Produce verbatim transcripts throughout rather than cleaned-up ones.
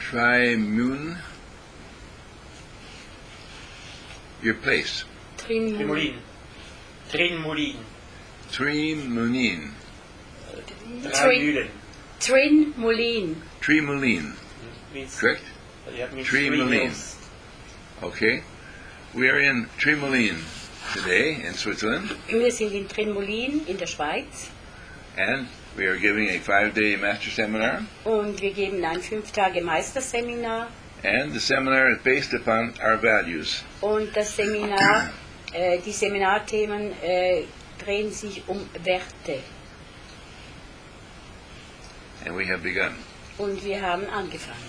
Trimun. Your place. Trimulin. Trinmulin. Trimunin. Drei Mühlen. Trinmulin. Trimulin. Means, Correct? yeah, means three Trimulin. mills. Okay. We are in Trimulin today in Switzerland, Wir sind in Trinmulin in der Schweiz and we are giving a five-day master seminar. und wir geben ein fünf Tage Meisterseminar And the seminar is based upon our values. und das Seminar, äh, die Seminarthemen äh, drehen sich um Werte And we have begun. und wir haben angefangen.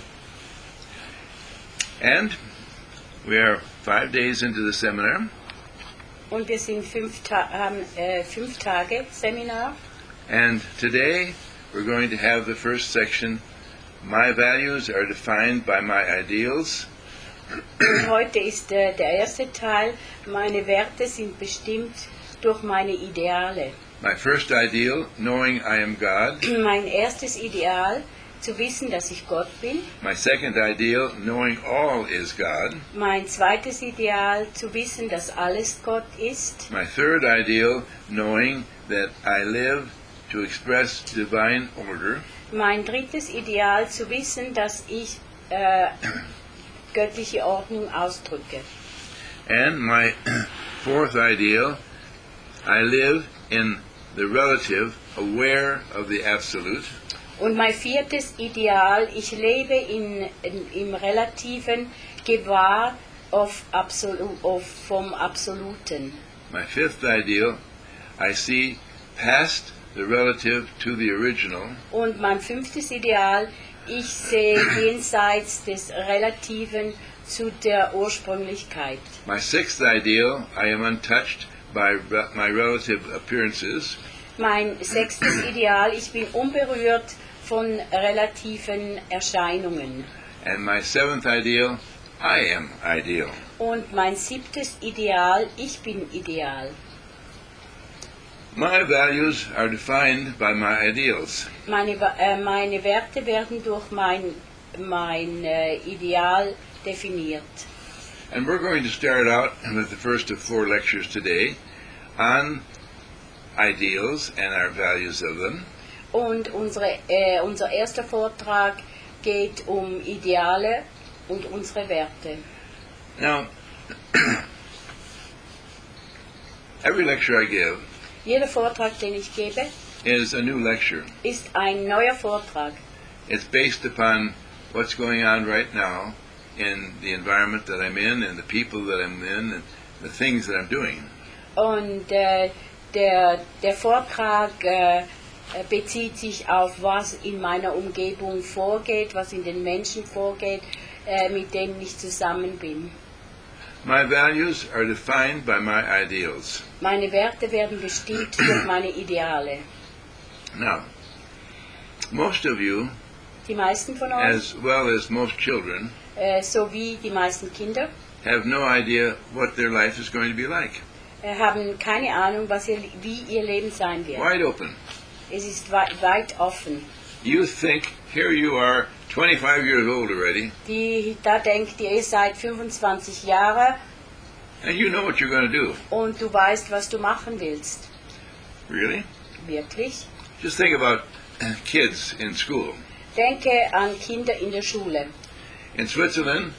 And we are five days into the seminar, Und wir sind fünf, Ta haben äh, fünf Tage Seminar and today we're going to have the first section. My values are defined by my ideals. und heute ist äh, der erste Teil, meine Werte sind bestimmt durch meine Ideale. My first ideal, knowing I am God. Mein erstes Ideal, zu wissen, dass ich Gott bin. My second ideal, knowing all is God. Mein zweites Ideal, zu wissen, dass alles Gott ist. My third ideal, knowing that I live to express divine order. Mein drittes Ideal, zu wissen, dass ich äh, göttliche Ordnung ausdrücke. And my fourth ideal, I live in the relative, aware of the absolute. Und mein viertes Ideal, ich lebe in, in, im relativen Gewahr auf Absolu, auf vom Absoluten. My fifth ideal, I see past the relative to the original. Und mein fünftes Ideal, ich sehe jenseits des Relativen zu der Ursprünglichkeit. My sixth ideal, I am untouched by re- my relative appearances. Mein sechstes Ideal, ich bin unberührt von relativen Erscheinungen. And my seventh ideal, I am ideal. Und mein siebtes Ideal, ich bin ideal. My values are defined by my ideals. Meine, äh, meine Werte werden durch mein, mein äh, Ideal definiert. And we're going to start out with the first of four lectures today on ideals and our values of them. Und unsere, äh, unser erster Vortrag geht um Ideale und unsere Werte. Now, every lecture I give Jeder Vortrag, den ich gebe, is a new lecture. ist ein neuer Vortrag. It's based upon what's going on right now in the environment that I'm in and the people that I'm in and the things that I'm doing. Und äh, der, der Vortrag äh, bezieht sich auf, was in meiner Umgebung vorgeht, was in den Menschen vorgeht, äh, mit denen ich zusammen bin. My values are defined by my ideals. Meine Werte werden bestimmt durch meine Ideale. Now, most of you, Die meisten von euch, as well as most children, äh, sowie die meisten Kinder, have no idea what their life is going to be like. äh, haben keine Ahnung, was ihr, wie ihr Leben sein wird. Wide open. Es ist wei weit offen. You think, here you are, twenty-five years old already, Die, da denkt ihr, ihr seid fünfundzwanzig Jahre and you know what you're going to do. und du weißt, was du machen willst. Really? Wirklich? Just think about kids in school. Denke an Kinder in der Schule. In Switzerland,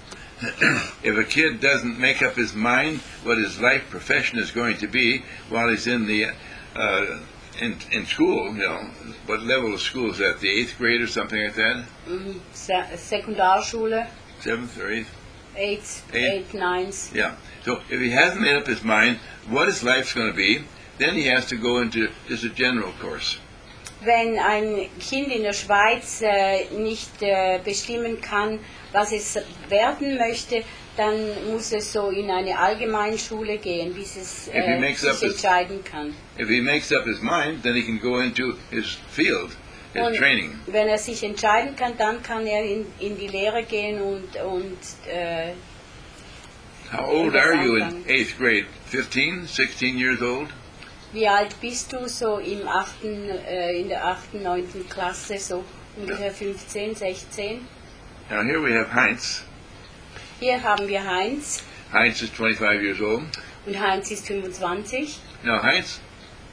if a kid doesn't make up his mind what his life profession is going to be while he's in the uh, in in school, you know, what level of school is that? The eighth grade or something like that? Mhm. Se Sekundarschule, Seventh or eighth? eight, Eight. eight, nines. Yeah. So if he hasn't made up his mind what his life's going to be, then he has to go into just a general course. Wenn ein Kind in der Schweiz äh, nicht äh, bestimmen kann, was es werden möchte, dann muss es so in eine Allgemeinschule gehen, bis es If he äh, makes up sich his- entscheiden kann. If he makes up his mind, then he can go into his field, his Und training. wenn er sich entscheiden kann, dann kann er in, in die Lehre gehen und, und äh, How old Etwas are you in anfangen. eighth grade? fifteen, sixteen years old? wie alt bist du so im achten, äh, in der achten, neunten Klasse, so ungefähr fünfzehn, sechzehn? Now here we have Heinz. Hier haben wir Heinz. Heinz is twenty-five years old. Und Heinz ist fünfundzwanzig. Now Heinz,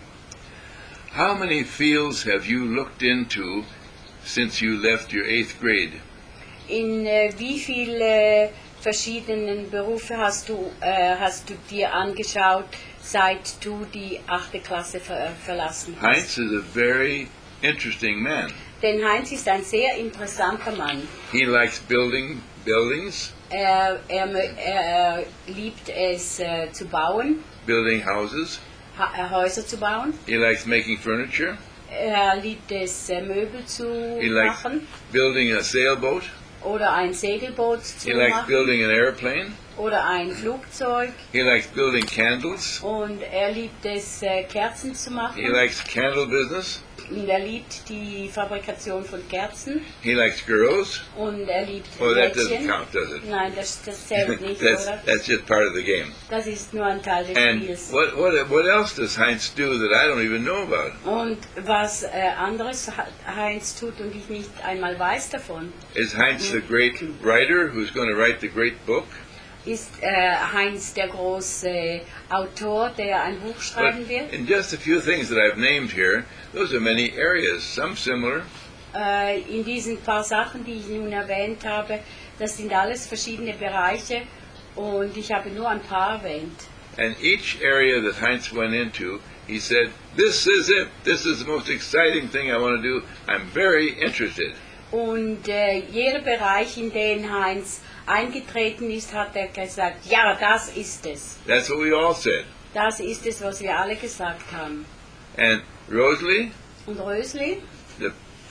how many fields have you looked into since you left your eighth grade? In äh, wie viele verschiedenen Berufe hast du, äh, hast du dir angeschaut, seit du die achte Klasse ver verlassen hast? Heinz is a very interesting man. Denn Heinz ist ein sehr interessanter Mann. He likes building buildings, Er, er, mö- er liebt es äh, zu bauen, building houses. ha äh, Häuser zu bauen. He likes making furniture. Er liebt es, äh, Möbel zu He likes machen building a sailboat. oder ein Segelboot zu He likes machen building an airplane. oder ein Flugzeug. He likes building candles. Und er liebt es, äh, Kerzen zu machen. He likes candle business. Und er liebt die Fabrikation von Kerzen. He likes girls. Und er liebt Oh, that doesn't Mädchen. count, does it? Nein, das, das zählt nicht, that's, oder? that's just part of the game. Das ist nur ein Teil des And Spiels. what, what, what else does Heinz do that I don't even know about? Und was äh, anderes Ha- Heinz tut und ich nicht einmal weiß davon, Is Heinz the great writer who's going to write the great book? ist äh, Heinz der große Autor, der ein Buch But schreiben wird. in just a few things that I've named here, those are many areas, some similar, Äh, in diesen paar Sachen, die ich nun erwähnt habe, das sind alles verschiedene Bereiche und ich habe nur ein paar erwähnt. and each area that Heinz went into, he said, this is it, this is the most exciting thing I want to do, I'm very interested. Und äh, jeder Bereich, in den Heinz eingetreten ist, hat er gesagt, ja, das ist es. That's what we all said. Das ist es, was wir alle gesagt haben. And Rosalie, Und Rösli, the,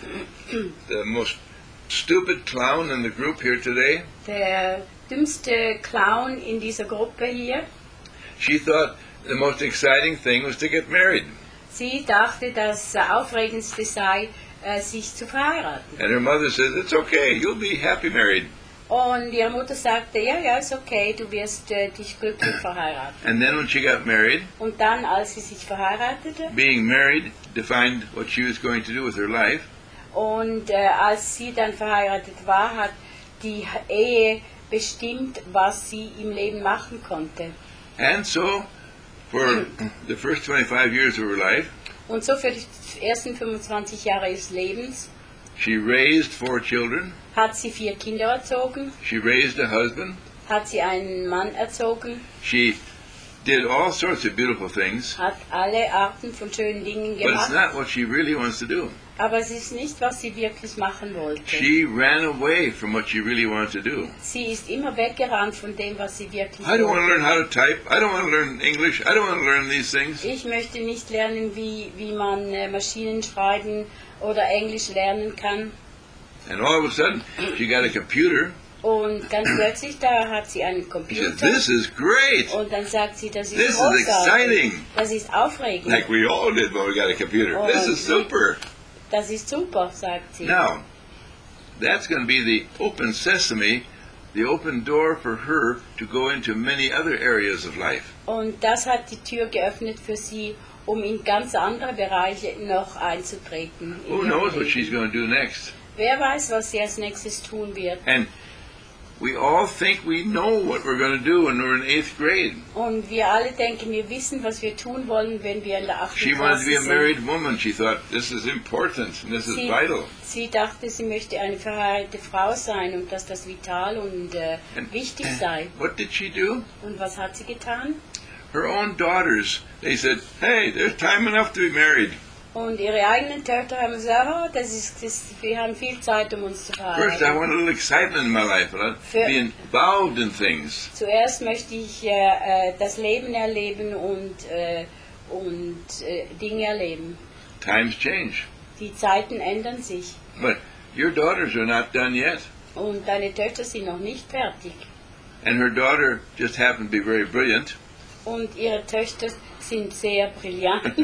the most stupid clown in the group here today, der dümmste Clown in dieser Gruppe hier, she thought the most exciting thing was to get married. sie dachte, das äh, Aufregendste sei, äh, sich zu verheiraten. And her mother says, it's okay, you'll be happy married. Und ihre Mutter sagte, ja, ja, ist okay, du wirst äh, dich glücklich verheiraten. And then when she got married, Und dann, als sie sich verheiratete being married defined what she was going to do with her life. und äh, als sie dann verheiratet war, hat die Ehe bestimmt, was sie im Leben machen konnte. And so, for the first twenty-five years of her life, Und so für die ersten fünfundzwanzig Jahre ihres Lebens she raised four children, hat sie vier Kinder erzogen, she raised a husband, hat sie einen Mann erzogen, she did all sorts of beautiful things, hat alle Arten von schönen Dingen but it's gemacht, not what she really wants to do. aber es ist nicht, was sie wirklich machen wollte. She ran away from what she really wanted to do. Sie ist immer weggerannt von dem, was sie wirklich I don't want to wollte. learn how to type, I don't want to learn English, I don't want to learn these things. Ich möchte nicht lernen, wie, wie man äh, Maschinen schreiben oder Englisch lernen kann. And all of a sudden, she got a computer. Und ganz plötzlich, da hat sie einen She said, Computer. this is great, Und dann sagt sie, das ist this is großartig. exciting. Das ist aufregend. Like we all did when we got a computer. This is super. Das ist super, sagt sie. Now, that's going to be the open sesame, the open door for her to go into many other areas of life. Und das hat die Tür geöffnet für sie, um in ganz andere Bereiche noch einzutreten. in Who ihrem knows what Leben. she's going to do next? Wer weiß, was sie als nächstes tun wird. And we all think we know what we're going to do when we're in eighth grade. Und wir alle denken, wir wissen, was wir tun wollen, wenn wir in der achten She wanted to Klasse be a sind. married woman. She thought, this is important and this is Sie, vital. sie dachte, sie möchte eine verheiratete Frau sein und dass das vital und äh, And wichtig sei. what did she do? Und was hat sie getan? Her own daughters, they said, hey, there's time enough to be married. Und ihre eigenen Töchter haben gesagt, oh, das ist, das, wir haben viel Zeit, um uns zu First, I verheiraten. want a little excitement in my life. I want to Für- be involved in things. Zuerst möchte ich äh, äh, das Leben erleben und, äh, und äh, Dinge erleben. Times change. Die Zeiten ändern sich But your daughters are not done yet. und deine Töchter sind noch nicht fertig. And her daughter just happened to be very brilliant. Und ihre Töchter sind sehr brillant.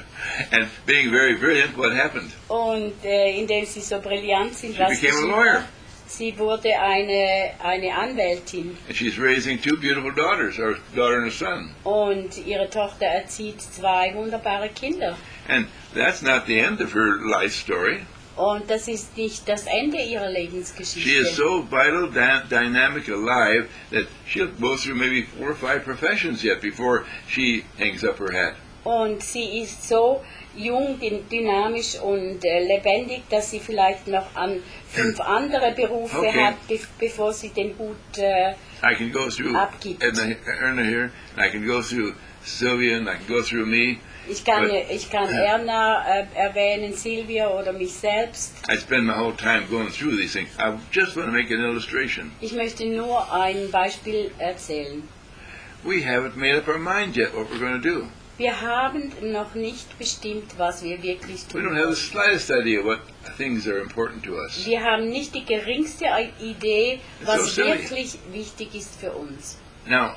And being very brilliant, what happened? Und äh, indem sie so brillant sind, She was became a geschieht lawyer. da? Sie wurde eine, eine Anwältin. And she's raising two beautiful daughters, or daughter and a son. Und ihre Tochter erzieht zwei wunderbare Kinder. And that's not the end of her life story. Und das ist nicht das Ende ihrer She Lebensgeschichte. is so vital, dy- dynamic, alive that she'll go through maybe four or five professions yet before she hangs up her hat. Und sie ist so jung, dyn- dynamisch und äh, lebendig, dass sie vielleicht noch an fünf andere Berufe Okay. hat, be bevor sie den Hut äh, I can go through Abgibt. Edna, Erna here, and I can go through Sylvia, and I can go through me. Ich kann, But- ich kann Erna äh, erwähnen, Silvia oder mich selbst. I spend my whole time going through these things. I just want to make an illustration. Ich möchte nur ein Beispiel erzählen. We haven't made up our mind yet what we're going to do. Wir haben noch nicht bestimmt, was wir wirklich We tun. don't have the slightest idea what things are important to us. Wir haben nicht die geringste Idee, was so silly. wirklich wichtig ist für uns. Now,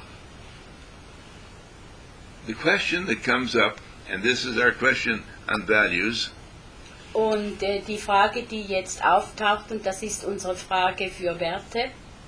the question that comes up, and this is our question on values, Und äh, die Frage, die jetzt auftaucht, und das ist unsere Frage für Werte,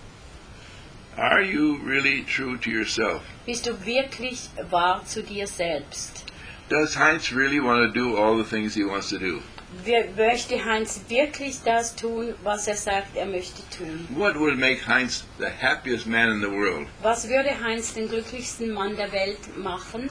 are you really true to yourself? bist du wirklich wahr zu dir selbst? Does Heinz really want to do all the things he wants to do? Wir, möchte Heinz wirklich das tun, was er sagt, er möchte tun? What would make Heinz the happiest man in the world? Was würde Heinz den glücklichsten Mann der Welt machen?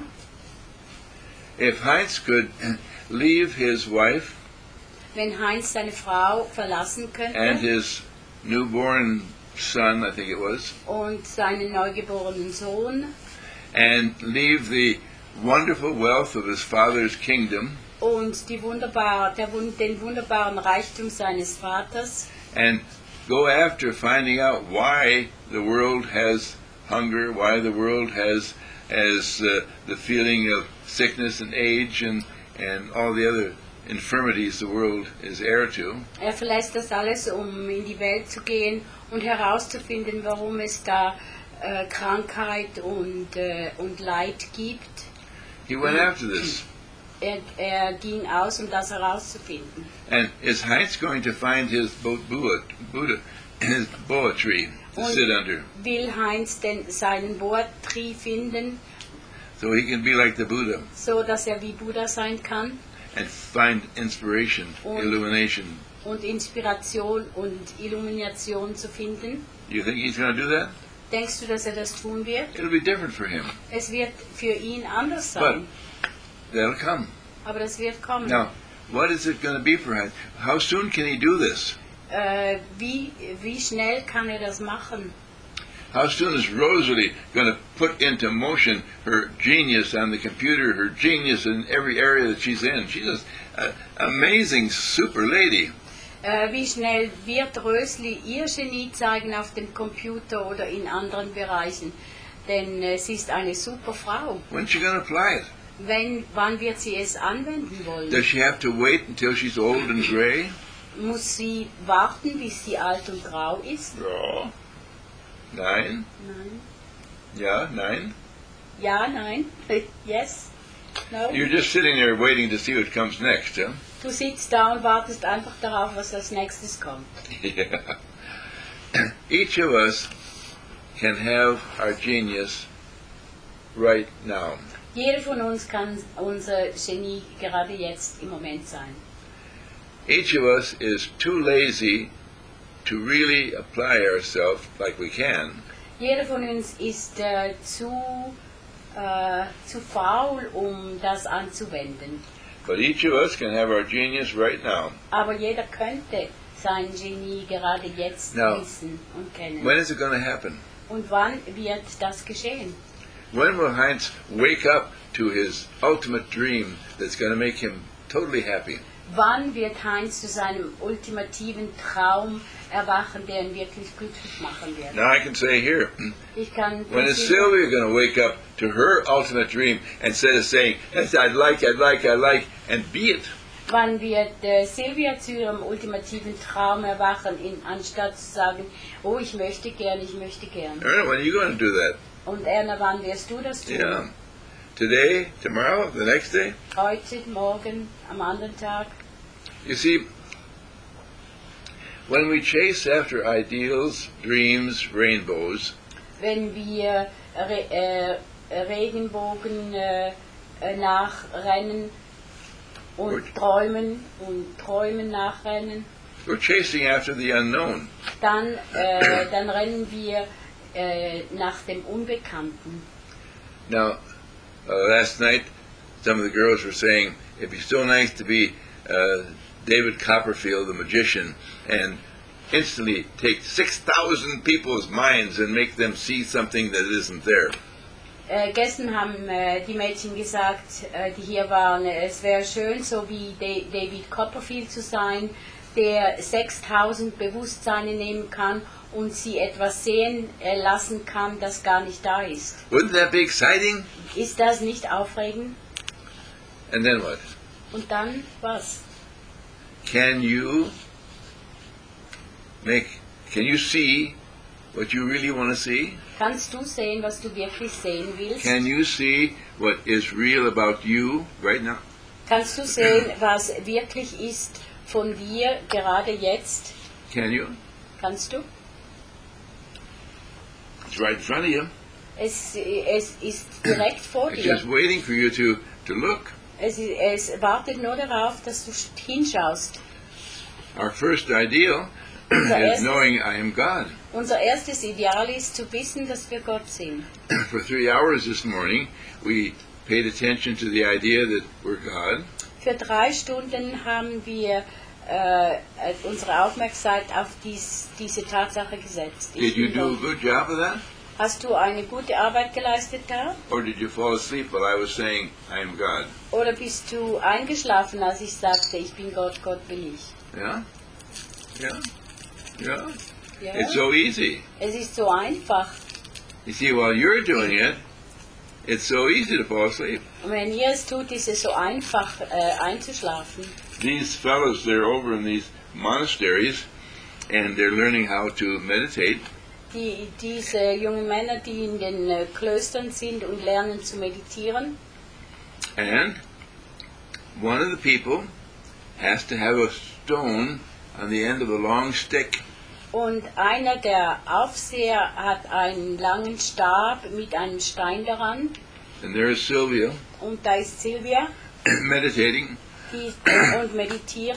If Heinz could leave his wife Wenn Heinz seine Frau verlassen and könnte his newborn son, I think it was, und seinen neugeborenen Sohn and leave the wonderful wealth of his father's kingdom und die wunderbar, der, wun- den wunderbaren Reichtum seines Vaters and go after finding out why the world has hunger, why the world has has uh, the feeling of sickness and age and and all the other infirmities the world is heir to. Er verlässt das alles, um in die Welt zu gehen und herauszufinden, warum es da äh, Krankheit und, äh, und Leid gibt. He went after this. Er, er ging aus, um das herauszufinden. And is Heinz going to find his Bo- Buddha, Buddha his boa tree to Und sit under will Heinz denn seinen Boa-Tree finden, so he can be like the Buddha so dass er wie Buddha sein kann and find inspiration, Und- illumination? und Inspiration und Illumination zu finden? You think he's going to do that? Denkst du, dass er das tun wird? It'll be different for him. Es wird für ihn anders sein, That'll come. aber das wird kommen. Now, what is it going to be for Heinz? How soon can he do this? Äh, wie, wie schnell kann er das machen? How soon is Rosalie going to put into motion her genius on the computer, her genius in every area that she's in? She's an amazing super lady. Äh, wie schnell wird Rösli ihr Genie zeigen auf dem Computer oder in anderen Bereichen? Denn äh, sie ist eine super Frau. When's she going to apply it? Wenn, wann wird sie es anwenden wollen? Does she have to wait until she's old and gray? Muss sie warten, bis sie alt und grau ist? Ja. Nein? Nein. Ja, nein? Ja, nein. Yes. No. You're just sitting there waiting to see what comes next, huh? Du sitzt da und wartest einfach darauf, was als nächstes kommt. Yeah. Each of us can have our genius right now. Jeder von uns kann unser Genie gerade jetzt im Moment sein. Each of us is too lazy to really apply ourselves like we can. Jeder von uns ist äh, zu, äh, zu faul, um das anzuwenden. But each of us can have our genius right now. Aber jeder könnte sein Genie gerade jetzt Now, wissen und kennen. When is it going to happen? Und wann wird das geschehen? When will Heinz wake up to his ultimate dream that's going to make him totally happy? Wann wird Heinz zu seinem ultimativen Traum erwachen, der ihn wirklich glücklich machen wird? Now I can say here, Ich kann when is Sylvia going to wake up to her ultimate dream instead of saying, yes, I'd like, I'd like, I'd like, and be it? Wann wird äh, Silvia zu ihrem ultimativen Traum erwachen, in, anstatt zu sagen, oh, ich möchte gern, ich möchte gern. Erna, when are you going to do that? Und Erna, wann wirst du das tun? Yeah. Today, tomorrow, the next day? Heute, morgen, am anderen Tag? You see, when we chase after ideals, dreams, rainbows, Wenn wir Re äh, Regenbogen äh, äh, nachrennen, und träumen und träumen nachrennen. We're chasing after the unknown. Dann, äh, dann rennen wir äh, nach dem Unbekannten. Now, uh, last night, some of the girls were saying, it'd be so nice to be uh, David Copperfield, the magician, and instantly take six thousand people's minds and make them see something that isn't there. Äh, gestern haben äh, die Mädchen gesagt, äh, die hier waren, äh, es wäre schön, so wie De- David Copperfield zu sein, der sechstausend Bewusstseine nehmen kann und sie etwas sehen äh, lassen kann, das gar nicht da ist. Wouldn't that be exciting? Ist das nicht aufregend? And then what? Und dann was? Can you make, can you see what you really want to see? Kannst du sehen, was du wirklich sehen willst? Can you see what is real about you right now? Kannst du sehen, was wirklich ist von dir gerade jetzt? Can you? Kannst du? It's right in front of you. Es, es ist direkt vor It's dir. just waiting for you to, to look. Es, es wartet nur darauf, dass du hinschaust. Our first ideal Unser is erstes, knowing I am God. unser erstes Ideal ist zu wissen, dass wir Gott sind. For three hours this morning, we paid attention to the idea that we're God. Für drei Stunden haben wir äh, unsere Aufmerksamkeit auf dies, diese Tatsache gesetzt. Ich Did you bin do a Gott. good job of that? Hast du eine gute Arbeit geleistet da? Or did you fall asleep while I was saying I am God? Oder bist du eingeschlafen, als ich sagte, ich bin Gott, Gott bin ich? Yeah? Yeah? Yeah? Ja? It's so easy. Es ist so einfach. You see, while you're doing it, it's so easy to fall asleep. Und wenn ihr es tut, ist es so einfach äh, einzuschlafen. These fellows, they're over in these monasteries, and they're learning how to meditate. Die, diese jungen Männer, die in den äh, Klöstern sind und lernen zu meditieren. And one of the people has to have a stone on the end of a long stick. Und einer der Aufseher hat einen langen Stab mit einem Stein daran. And there is Sylvia Und da ist Silvia, meditating. die äh, und meditiert.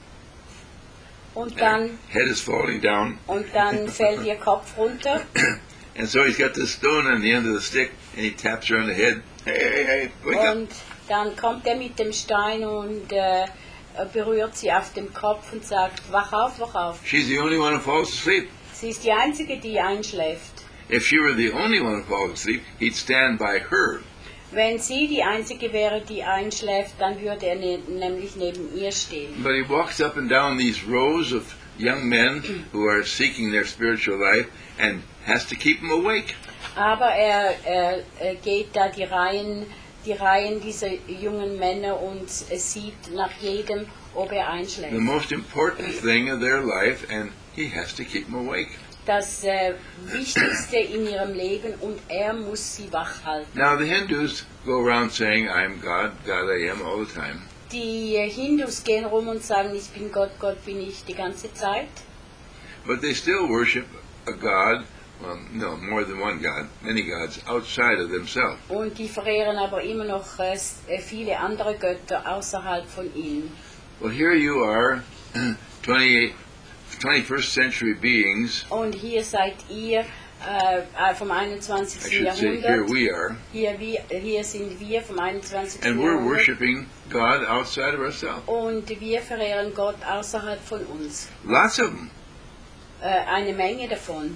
Und dann, Head is falling down. und dann fällt ihr Kopf runter. And so he's got this stone on the end of the stick, and he taps her on the head. Hey, hey, hey, wake up. Und dann kommt er mit dem Stein und äh, berührt sie auf dem Kopf und sagt, wach auf, wach auf. She's the only one who falls asleep. Sie ist die Einzige, die einschläft. If she were the only one who falls asleep, he'd stand by her. Wenn sie die Einzige wäre, die einschläft, dann würde er ne nämlich neben ihr stehen. But he walks up and down these rows of young men who are seeking their spiritual life and has to keep them awake. Aber er, er, er geht da die Reihen, die Reihen dieser jungen Männer und es sieht nach jedem, ob er The einschläft. most important thing of their life, and he has to keep them awake. Das äh, Wichtigste in ihrem Leben und er muss sie wach halten. Now the Hindus go around saying, I am God, God I am, all the time. Die äh, Hindus gehen rum und sagen, ich bin Gott, Gott bin ich die ganze Zeit. But they still worship a God, well, no, more than one God, many gods, outside of themselves. Und die verehren aber immer noch äh, viele andere Götter außerhalb von ihnen. Well, here you are, twenty-eight, twenty-first century beings, Und hier seid ihr äh, vom I einundzwanzigsten should say, here Jahrhundert. we are, Hier, wir, hier sind wir vom einundzwanzigsten and we're Jahrhundert. worshiping God outside of ourselves. Und wir verehren Gott außerhalb von uns. Lots of them. Äh, eine Menge davon.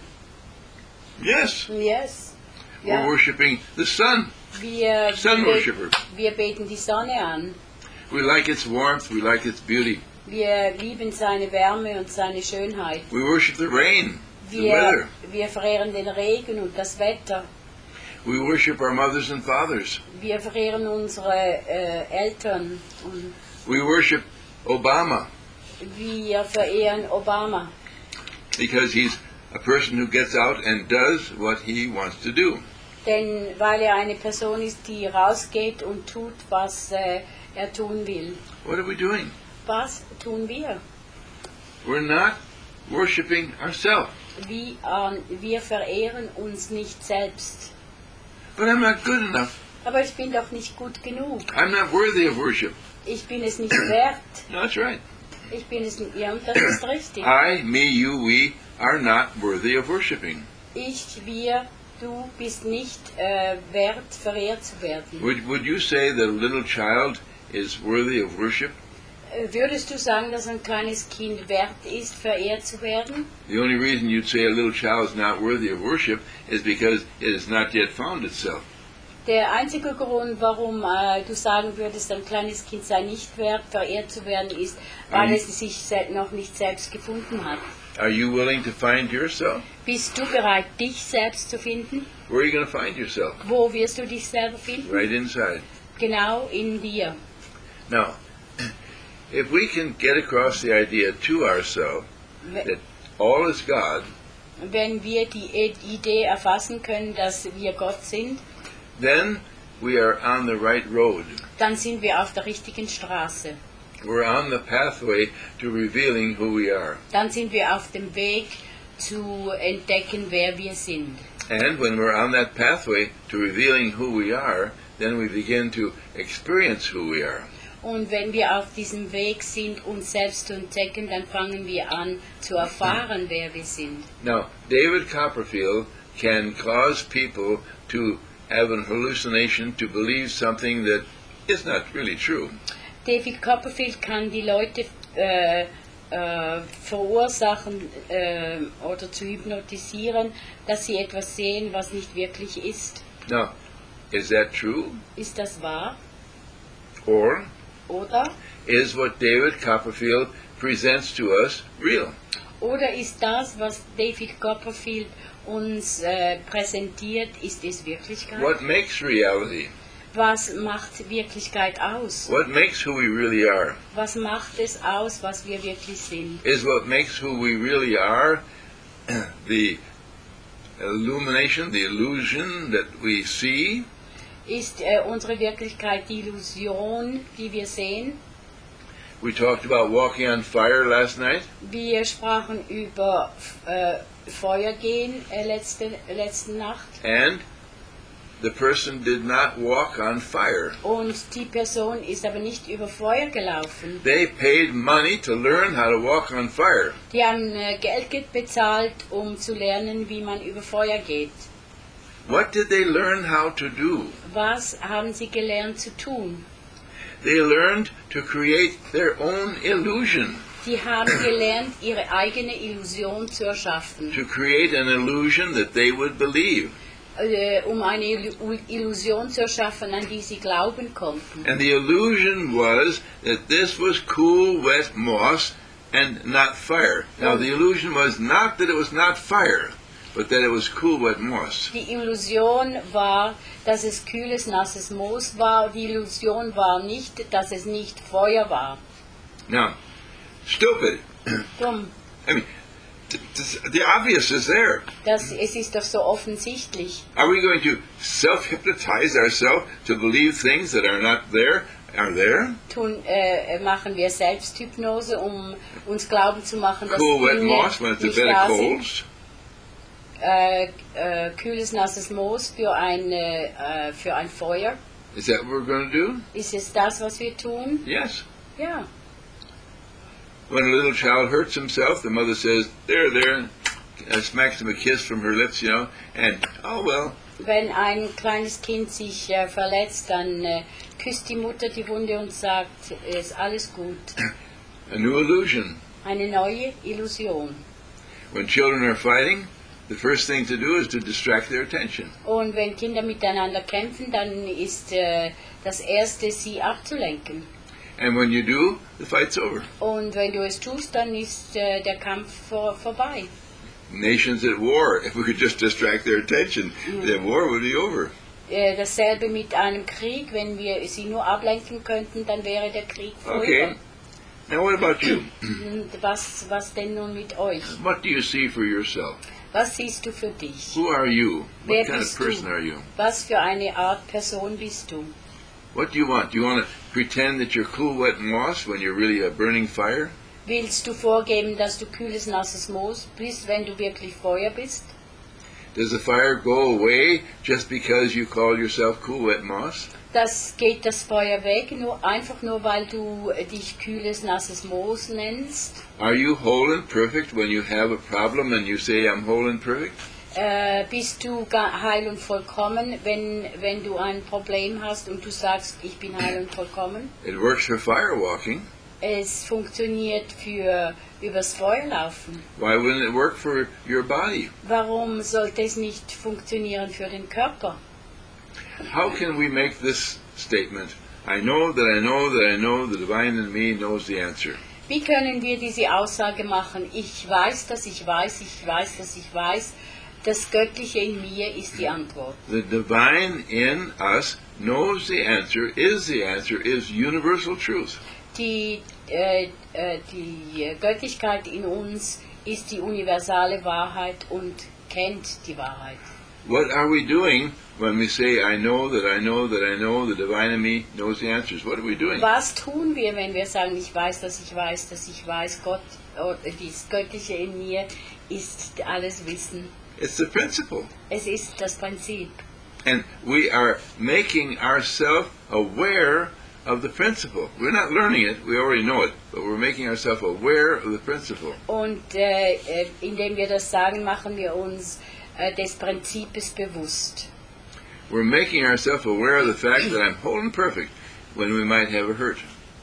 Yes. Yes. We're Ja. worshiping the sun, Wir, sun wir, worshippers. wir beten die Sonne an. We like its warmth, we like its beauty. Wir lieben seine Wärme und seine Schönheit. We worship the rain, the Wir, weather. wir verehren den Regen und das Wetter. We worship our mothers and fathers. Wir verehren unsere äh, Eltern. Und We worship Obama wir verehren Obama. because he's a person who gets out and does what he wants to do. Denn weil er eine Person ist, die rausgeht und tut, was äh, er tun will. What are we doing? Was tun wir? We're not worshiping ourselves. Wie, äh, wir verehren uns nicht selbst. But I'm not good enough Aber ich bin doch nicht gut genug. I'm not worthy of worship. Ich bin es nicht wert. No, that's right. Ich bin es nicht. Ja, und das ist richtig. I, me, you, we are not worthy of worshiping. Ich, wir, du bist nicht äh, wert, verehrt zu werden. Would, would you say that a little child is worthy of worship? Äh, Würdest du sagen, dass ein kleines Kind wert ist, verehrt zu werden? The only reason you'd say a little child is not worthy of worship is because it has not yet found itself. Der einzige Grund, warum äh, du sagen würdest, ein kleines Kind sei nicht wert, verehrt zu werden, ist, weil Ein- es sich se- noch nicht selbst gefunden hat. Are you willing to find yourself? Bist du bereit, dich selbst zu finden? Where are you going to find yourself? Wo wirst du dich selber finden? Right inside. Genau in dir. Now, if we can get across the idea to ourselves We- that all is God, Wenn wir die I- Idee erfassen können, dass wir Gott sind, then we are on the right road. dann sind wir auf der richtigen Straße. We're on the pathway to revealing who we are. Dann sind wir auf dem Weg zu entdecken, wer wir sind. And when we're on that pathway to revealing who we are, then we begin to experience who we are. Und wenn wir auf diesem Weg sind, uns selbst zu entdecken, dann fangen wir an zu erfahren, wer wir sind. Now, David Copperfield can cause people to have an hallucination, to believe something that is not really true. David Copperfield kann die Leute äh, äh, verursachen äh, oder zu hypnotisieren, dass sie etwas sehen, was nicht wirklich ist. Now, is that true? Ist das wahr? Or Oder? is what David Copperfield presents to us real? Oder ist das, was David Copperfield uns äh, präsentiert, ist es Wirklichkeit? What makes reality? Was macht Wirklichkeit aus? What makes who we really are? Was macht es aus, was wir wirklich sind? Is what makes who we really are the illumination, the illusion that we see? Ist äh, unsere Wirklichkeit die Illusion, die wir sehen? We talked about walking on fire last night. Wir sprachen über äh, Feuergehen äh, letzte, letzte Nacht And the person did not walk on fire. und die Person ist aber nicht über Feuer gelaufen. They paid money to learn how to walk on fire. Die haben äh, Geld bezahlt, um zu lernen, wie man über Feuer geht. What did they learn how to do? Was haben sie gelernt zu tun? They learned to create their own illusion, Die haben gelernt, ihre eigene Illusion zu erschaffen, to create an illusion that they would believe. äh, um eine Illu- Illusion zu erschaffen, an die sie glauben konnten. And the illusion was that this was cool, wet moss and not fire. Now, the illusion was not that it was not fire, but that it was cool, wet moss. Die Illusion war, dass es kühles, nasses Moos war. Die Illusion war nicht, dass es nicht Feuer war. Now, stupid. Dumm. I mean, th- th- the obvious is there. Das, es ist doch so offensichtlich. Are we going to self-hypnotize ourselves to believe things that are not there, are there? Tun, äh, machen wir Selbsthypnose, um uns glauben zu machen, dass Cool, wet Dinge moss when it's a nicht bed da of sind. coals? Äh, äh, kühles, nasses Moos für, eine, äh, für ein Feuer. Is that what we're going to do? Ist es das, was wir tun? Yes. Ja. When a little child hurts himself, the mother says, there, there, uh, smacks him a kiss from her lips, you know, and, oh, well, Wenn ein kleines Kind sich äh, verletzt, dann äh, küsst die Mutter die Wunde und sagt, ist alles gut. a new illusion. Eine neue Illusion. When children are fighting, the first thing to do is to distract their attention. Und wenn Kinder miteinander kämpfen, dann ist äh, das Erste, sie abzulenken. And when you do, the fight's over. Und wenn du es tust, dann ist äh, der Kampf vor, vorbei. Nations at war, if we could just distract their attention, the war would be over. Äh, dasselbe mit einem Krieg, wenn wir sie nur ablenken könnten, dann wäre der Krieg vorüber. Okay. Now what about you? Und was, was denn nun mit euch? What do you see for yourself? Was siehst du für dich? Who are you? Wer What kind of bist du? person are you? Was für eine Art Person bist du? What do you want? Do you want to pretend that you're cool, wet moss when you're really a burning fire? Willst du vorgeben, dass du kühles, nasses Moos bist, wenn du wirklich Feuer bist? Does the fire go away just because you call yourself Cool Wet Moss? Das geht das Feuer weg, nur einfach nur, weil du dich kühles, nasses Moos nennst. Are you whole and perfect when you have a problem and you say, I'm whole and perfect? Äh, bist du ga- heil und vollkommen, wenn, wenn du ein Problem hast und du sagst, ich bin heil und vollkommen? It works for fire walking. Es funktioniert für übers Feuer laufen. Why wouldn't it work for your body? Warum sollte es nicht funktionieren für den Körper? How can we make this statement? I know that I know that I know the divine in me knows the answer. Wie können wir diese Aussage machen? Ich weiß, dass ich weiß, ich weiß, dass ich weiß. Das Göttliche in mir ist die Antwort. The divine in us knows the answer, is the answer, is universal truth. Die, äh, äh, die Göttlichkeit in uns ist die universale Wahrheit und kennt die Wahrheit. What are we doing when we say, I know that I know that I know the divine in me knows the answers? What are we doing? Was tun wir, wenn wir sagen, ich weiß, dass ich weiß, dass ich weiß, Gott, oder das Göttliche in mir ist alles Wissen. It's the principle. Es ist das Prinzip. And we are making ourselves aware of the principle. We're not learning it, we already know it, but we're making ourselves aware of the principle. Und äh, äh, indem wir das sagen, machen wir uns äh, des Prinzips bewusst. We're making ourselves aware of the fact that I'm whole and perfect when we might have a hurt.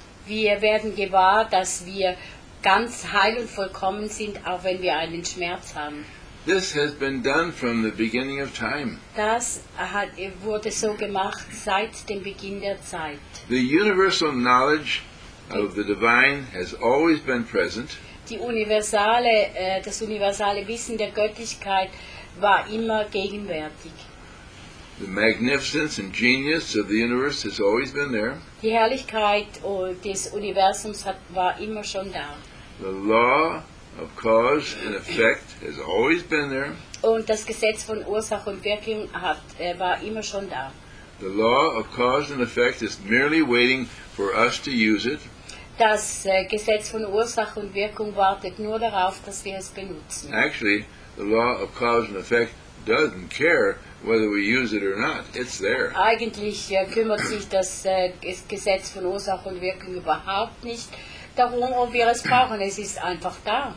Wir werden gewahr, dass wir ganz heil und vollkommen sind, auch wenn wir einen Schmerz haben. This has been done from the beginning of time. Das hat, wurde so gemacht seit dem Beginn der Zeit. The universal knowledge of the divine has always been present. Die universale, äh, das universale Wissen der Göttlichkeit war immer gegenwärtig. The magnificence and genius of the universe has always been there. Die Herrlichkeit des Universums hat, war immer schon da. The law of cause and effect has always been there. Und das Gesetz von Ursache und Wirkung hat, äh, war immer schon da. The law of cause and effect is merely waiting for us to use it. Das äh, Gesetz von Ursache und Wirkung wartet nur darauf, dass wir es benutzen. Actually, the law of cause and effect doesn't care whether we use it or not. It's there. Eigentlich äh, kümmert sich das äh, Ges- Gesetz von Ursache und Wirkung überhaupt nicht darum, ob wir es brauchen. Es ist einfach da.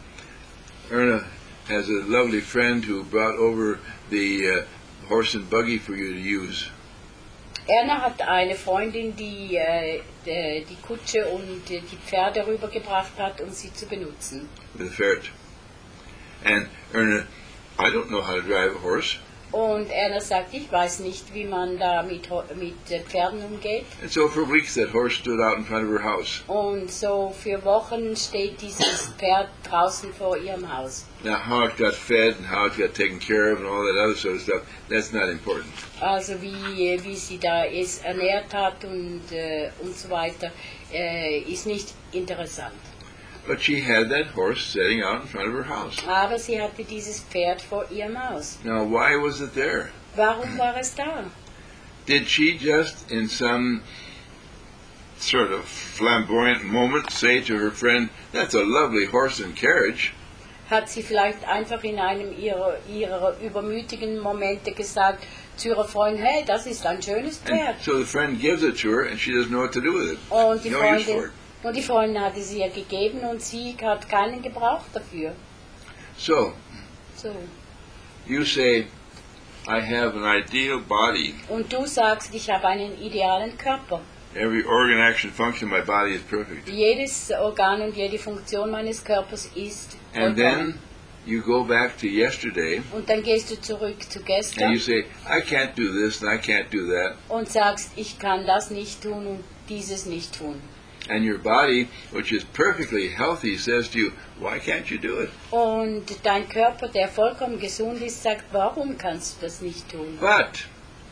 Erna has a lovely friend who brought over the uh, horse and buggy for you to use. Erna hat eine Freundin, die äh, die, die Kutsche und äh, die Pferde rübergebracht hat, um sie zu benutzen. The ferret. And Erna, I don't know how to drive a horse. Und Erna sagt, ich weiß nicht, wie man da mit, Ho- mit äh, Pferden umgeht. And so for weeks that horse stood out in front of her house. Und so für Wochen steht dieses Pferd draußen vor ihrem Haus. Now how it got fed and how it got taken care of and all that other sort of stuff, that's not important. Also wie, äh, wie sie da es ernährt hat und, äh, und so weiter, äh, ist nicht interessant. But she had that horse sitting out in front of her house. Aber sie hatte dieses Pferd vor ihrem Haus. Now why was it there? Warum war es da? Did she just in some sort of flamboyant moment say to her friend, that's a lovely horse and carriage? Hat sie vielleicht einfach in einem ihrer, ihrer übermütigen Momente gesagt zu ihrer Freundin, hey, das ist ein schönes Pferd. And so the friend gives it to her and she doesn't know what to do with it. Und die, No use for Freundin, it. und die Freundin hatte sie ihr gegeben und sie hat keinen Gebrauch dafür. So, So. you say, I have an ideal body. Und du sagst, ich habe einen idealen Körper. Every organ, action, function of my body is perfect. Jedes Organ und jede Funktion meines Körpers ist And vollkommen. then you go back to yesterday Und dann gehst du zurück zu and gestern you say, I can't do this and I can't do that. und sagst, ich kann das nicht tun und dieses nicht tun. And your body, which is perfectly healthy, says to you, why can't you do it? Und dein Körper, der vollkommen gesund ist, sagt, warum kannst du das nicht tun? But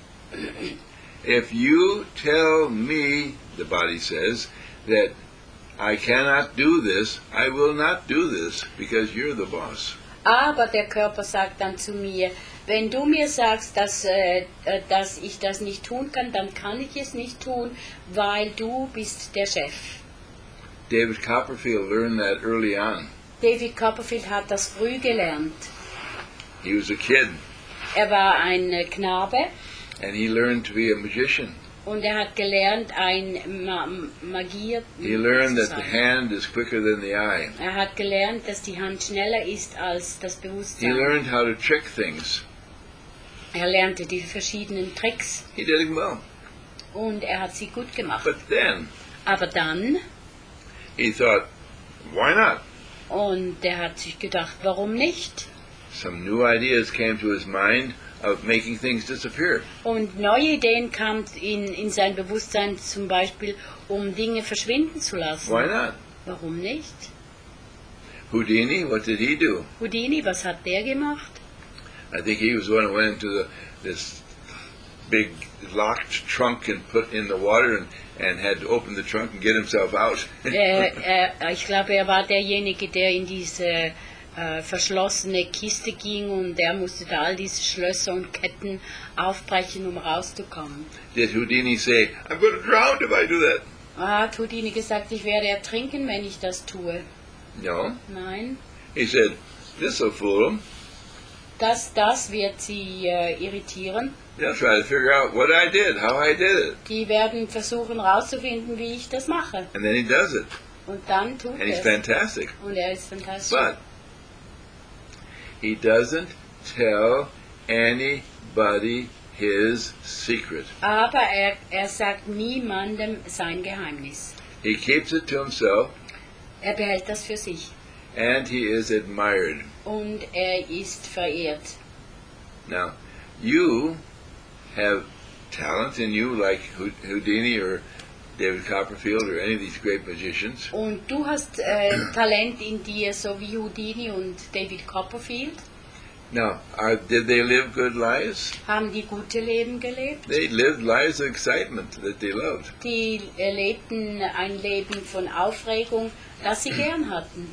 if you tell me, the body says, that I cannot do this, I will not do this because you're the boss. Aber der Körper sagt dann zu mir, wenn du mir sagst, dass, äh, äh, dass ich das nicht tun kann, dann kann ich es nicht tun, weil du bist der Chef. David Copperfield learned that early on. David Copperfield hat das früh gelernt. He was a kid Er war ein äh, Knabe and he learned to be a magician. und er hat gelernt, ein Ma Magier He learned zu that the sein. hand is quicker than the eye. Er hat gelernt, dass die Hand schneller ist als das He Bewusstsein. learned how to trick things. Er lernte die verschiedenen Tricks He did it well. und er hat sie gut gemacht. But then Aber dann, he thought, why not? und er hat sich gedacht, warum nicht? Some new ideas came to his mind of making things disappear. Und neue Ideen kamen in, in sein Bewusstsein, zum Beispiel, um Dinge verschwinden zu lassen. Why not? Warum nicht? Houdini, what did he do? Houdini, was hat der gemacht? I think he was the one who went into the, this big locked trunk and put in the water and, and had to open the trunk and get himself out. äh, äh, ich glaube, er war derjenige, der in diese äh, verschlossene Kiste ging und er musste da all diese Schlösser und Ketten aufbrechen, um rauszukommen. Did Houdini say, I'm going to drown if I do that? Ah, hat Houdini gesagt, ich werde ertrinken, wenn ich das tue. No. Nein, He said, this will fool them. das, das wird sie äh, irritieren. They'll try to figure out what I did, how I did it. Die werden versuchen herauszufinden, wie ich das mache. And then he does it. Und dann tut And he's er es. fantastic. Und er ist fantastisch. But he doesn't tell anybody his secret. Aber er, er sagt niemandem sein Geheimnis. He keeps it to himself, Er behält das für sich. and he is admired. Und er ist verehrt. Now, you have talent in you like Hou- Houdini or David Copperfield or any of these great magicians. Und du hast äh, Talent in dir, so wie Houdini und David Copperfield. Now, are, did they live good lives? Haben die gute Leben gelebt. They lived lives of excitement that they loved. Die äh, lebten ein Leben von Aufregung, das sie gern hatten.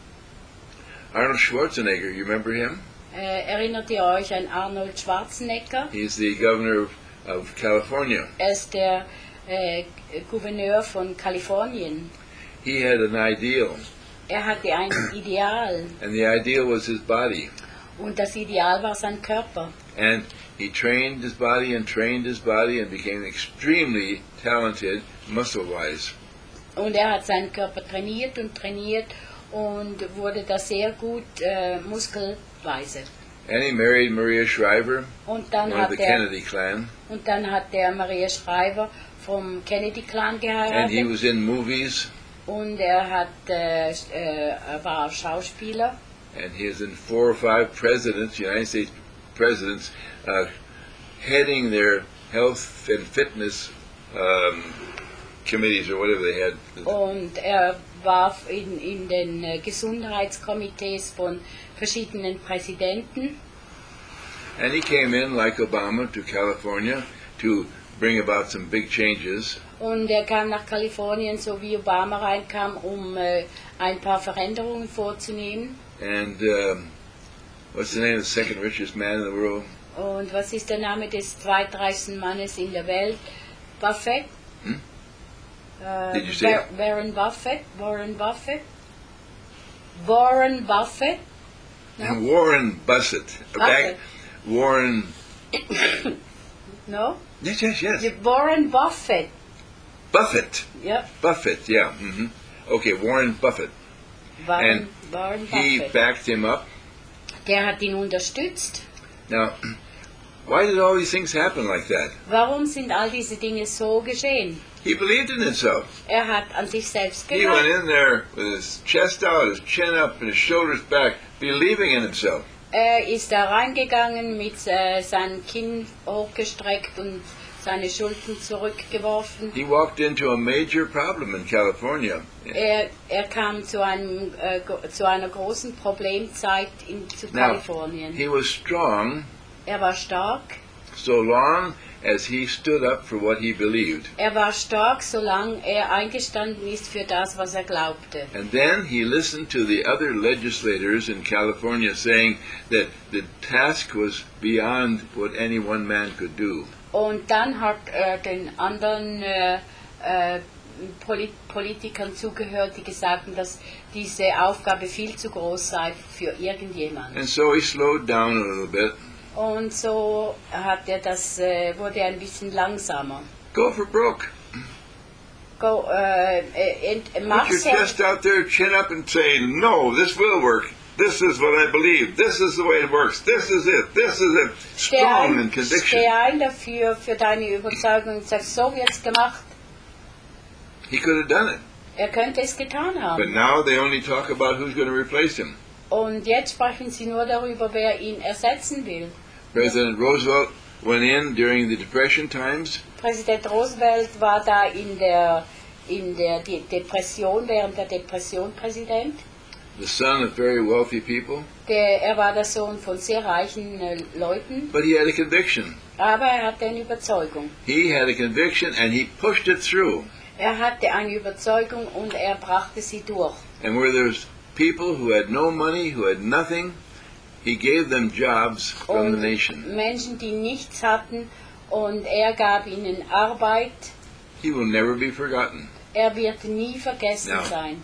Arnold Schwarzenegger, you remember him? Äh, erinnert ihr euch an Arnold Schwarzenegger? He's the governor of, of California. Er ist der äh, Gouverneur von Kalifornien. He had an ideal, Er hatte ein Ideal and the ideal was his body. und das Ideal war sein Körper. And he trained his body and trained his body and became extremely talented muscle-wise. Und er hat seinen Körper trainiert und trainiert und wurde da sehr gut äh, muskelweise. And he married Maria Shriver, Und dann one of hat the er Kennedy clan. und dann hat der Maria Shriver vom Kennedy Clan And he geheiratet was in movies, und er hat äh, äh, er war Schauspieler and he is in four or five presidents, United States presidents, uh, heading their health and fitness um, committees or whatever they had. und er war in, in den äh, Gesundheitskomitees von verschiedenen Präsidenten. And he came in, like Obama, to California to bring about some big changes. Und er kam nach Kalifornien, so wie Obama reinkam, um äh, ein paar Veränderungen vorzunehmen. And um, what's the name of the second richest man in the world? Und was ist der Name des zweitreichsten Mannes in der Welt? Buffett? Hm? Äh, Did you say Bar- Warren Buffett? Warren Buffett? Warren Buffett? No? Warren Buffett. Back, Warren. No? Yes, yes, yes. Warren Buffett. Buffett. Ja, Buffett, yeah. hmm Okay, Warren Buffett. Warren, And Warren He Buffett. backed him up. Der hat ihn unterstützt. Now, why did all these things happen like that? Warum sind all diese Dinge so geschehen? He believed in himself. Er hat an sich selbst He went geglaubt. in there with his chest out, his chin up, and his shoulders back, believing in himself. Er ist da reingegangen mit äh, seinem Kinn hochgestreckt und seine Schultern zurückgeworfen. He walked into a major problem in California. Er, er kam zu, einem, äh, go- zu einer großen Problemzeit in, zu Now, Kalifornien. he was strong Er war stark. so long as he stood up for what he believed. Er war stark, solange er eingestanden ist für das, was er glaubte. And then he listened to the other legislators in California saying that the task was beyond what any one man could do. Und dann hat er den anderen äh, äh, Polit Politikern zugehört, die gesagt haben, dass diese Aufgabe viel zu groß sei für irgendjemand. And so he slowed down a little bit, Und so hat er das, äh, wurde er ein bisschen langsamer. Go for broke. Go, äh, äh, Put mach your so, chest out there, chin up, and say, no, this will work. This is what I believe. This is the way it works. This is it. This is it. steh Strong in ein, conviction. steh ein dafür, für deine Überzeugung und sag, so wird's gemacht. He could have done it. Er könnte es getan But haben. now they only talk about who's going to replace him. Und jetzt sprechen sie nur darüber, wer ihn ersetzen will. President Roosevelt went in during the Depression times. Präsident Roosevelt war da in der, in der De Depression, während der Depression Präsident. The son of very wealthy people. Der, er war der Sohn von sehr reichen äh, Leuten, But he had a conviction. aber er hatte eine Überzeugung. He had a conviction and he pushed it through. Er hatte eine Überzeugung und er brachte sie durch. And where there's people who had no money, who had nothing, he gave them jobs from the Und nation. Menschen, die nichts hatten, und er gab ihnen Arbeit. He will never be forgotten. Er wird nie vergessen No. sein.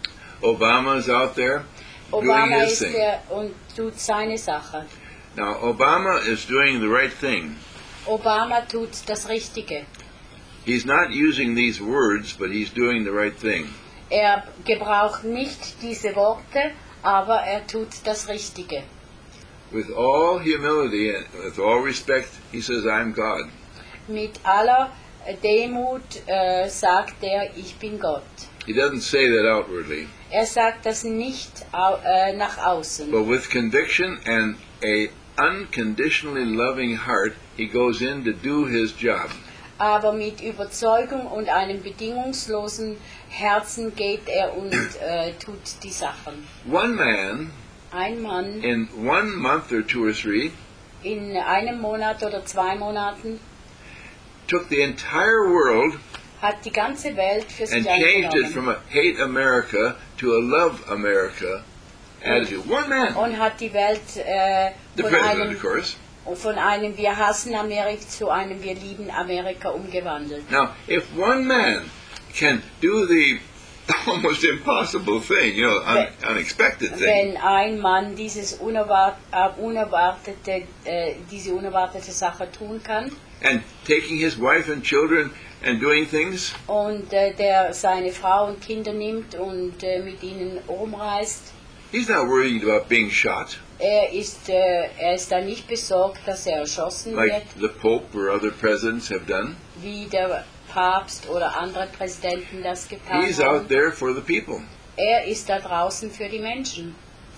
Obama is out there doing Obama his ist thing. er und tut seine Sache. Now, Obama is doing the right thing. Obama tut das Richtige. He's not using these words, but he's doing the right thing. Er gebraucht nicht diese Worte, aber er tut das Richtige. With all humility and with all respect, he says, I'm God. Mit aller Demut äh, sagt er, ich bin Gott. He doesn't say that outwardly, Er sagt das nicht au äh, nach außen. but with conviction and a unconditionally loving heart, he goes in to do his job. Aber mit Überzeugung und einem bedingungslosen Herzen geht er und äh, tut die Sachen. One man, Ein Mann in one month or two or three, in einem Monat oder zwei Monaten took the entire world hat die ganze Welt für sich and changed it eingenommen from a hate America to a love America attitude. One man. und hat die Welt äh, The von, president, einem, of course. von einem Wir hassen Amerika zu einem Wir lieben Amerika umgewandelt. Now, if one man can do the almost impossible thing, you know, un- unexpected thing, Wenn ein Mann dieses unerwart äh, unerwartete, äh, diese unerwartete Sache tun kann and taking his wife and children and doing things, und äh, der seine Frau und Kinder nimmt und äh, mit ihnen rumreist, he's not worried about being shot er ist, äh, er ist da nicht besorgt, dass er erschossen like wird, the Pope or other presidents have done. wie der Papst oder andere Präsidenten das getan He's out haben. there for the people. Er ist da draußen für die Menschen.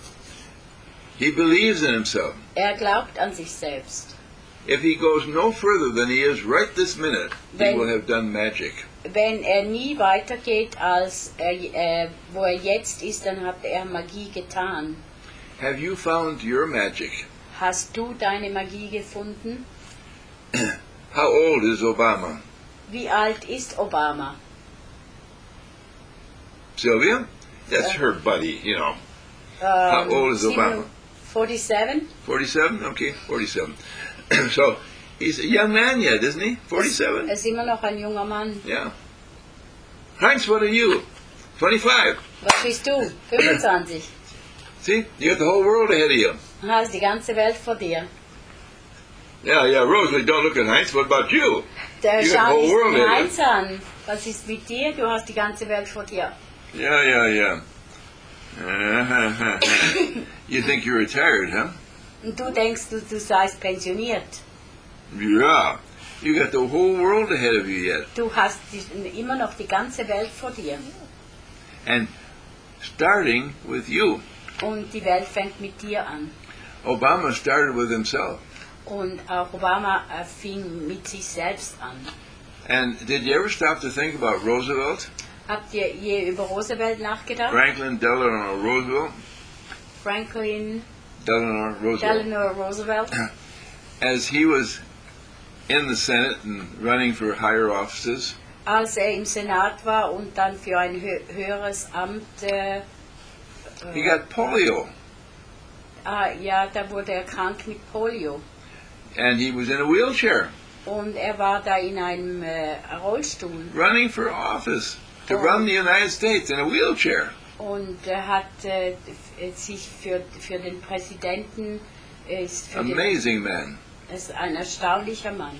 He believes in himself. Er glaubt an sich selbst. If he goes no further than he is right this minute, he Wenn- will have done magic. Wenn er nie weitergeht, als er, äh, wo er jetzt ist, dann hat er Magie getan. Have you found your magic? Hast du deine Magie gefunden? How old is Obama? Wie alt ist Obama? Sylvia? That's her buddy, you know. Ähm, old is Obama? forty-seven? forty-seven? Okay, forty-seven. So, he's a young man yet, isn't he? forty-seven? Er ist immer noch ein junger Mann. Yeah. Heinz, what are you? twenty-five. Was bist du? fünfundzwanzig. See, you got the whole world ahead of you. Du hast die ganze Welt vor dir. Yeah, yeah, Rosalie, don't look at Heinz. What about you? Der You got the schaut whole dich world den ahead of Heinz an. Was ist mit dir? Du hast die ganze Welt vor dir. you. Yeah, yeah, yeah. Uh-huh. You think you're retired, huh? Und du denkst, du, du seist pensioniert. Yeah. You got the whole world ahead of you yet. Du hast die, immer noch die ganze Welt vor dir. And starting with you. Und die Welt fängt mit dir an. Obama started with himself. Und auch Obama äh, fing mit sich selbst an. And did you ever stop to think about Roosevelt? Habt ihr je über Roosevelt nachgedacht? Franklin Delano Roosevelt? Franklin Delano Roosevelt. Delano Roosevelt. As he was in the Senate and running for higher offices, Als er im Senat war und dann für ein hö höheres Amt, äh, he got polio. ah, ja, da wurde er krank mit Polio. And he was in a wheelchair, Und er war da in einem äh, Rollstuhl running for office to Oh. run the United States in a wheelchair. und er hat äh, f- sich für, für den Präsidenten Er ist, für den, Amazing man. er ist ein erstaunlicher Mann.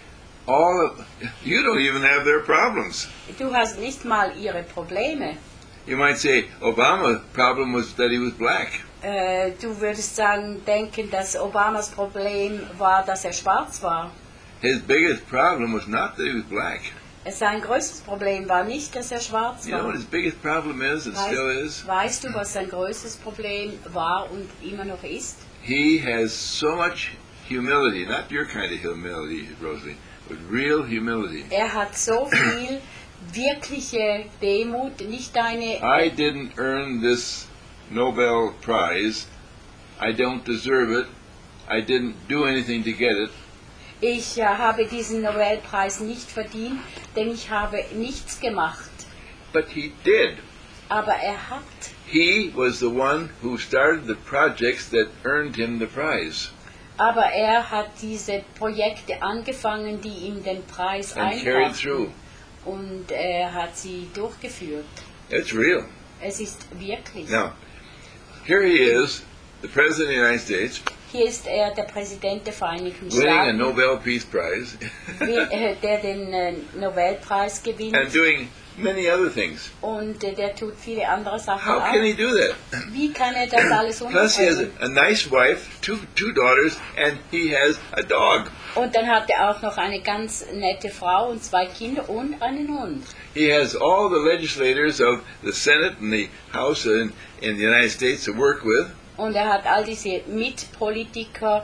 All of, you don't even have their problems. Du hast nicht mal ihre Probleme. You might say Obama's problem was that he was black. Äh, du würdest sagen, denken, dass Obamas Problem war, dass er schwarz war. His biggest problem was not that he was black. Sein größtes Problem war nicht, dass er schwarz You know what war. his biggest problem is and still is? Weißt, weißt du, was sein größtes Problem war und immer noch ist? He has so much humility, not your kind of humility, Rosalie, but real humility. Er hat so viel wirkliche Demut, nicht deine... I didn't earn this Nobel Prize. I don't deserve it. I didn't do anything to get it. Ich äh, habe diesen Nobelpreis nicht verdient, denn ich habe nichts gemacht. But he did. Aber er hat. He was the one who started the projects that earned him the prize. Aber er hat diese Projekte angefangen, die ihm den Preis And carried through. einbrachten. Und er hat sie durchgeführt. It's real. Es ist wirklich. Now, here he is, the President of the United States, Hier ist er, der Präsident der Vereinigten winning a Staaten, Nobel Peace Prize wie- äh, der den äh, Nobelpreis gewinnt. and doing many other things. Und äh, der tut viele andere Sachen How auch. can he do that? Wie kann er das alles Plus, he has unterbringen? a, a nice wife, two two daughters, and he has a dog. Und dann hat er auch noch eine ganz nette Frau und zwei Kinder und einen Hund. He has all the legislators of the Senate and the House in, in the United States to work with. Und er hat all diese Mitpolitiker,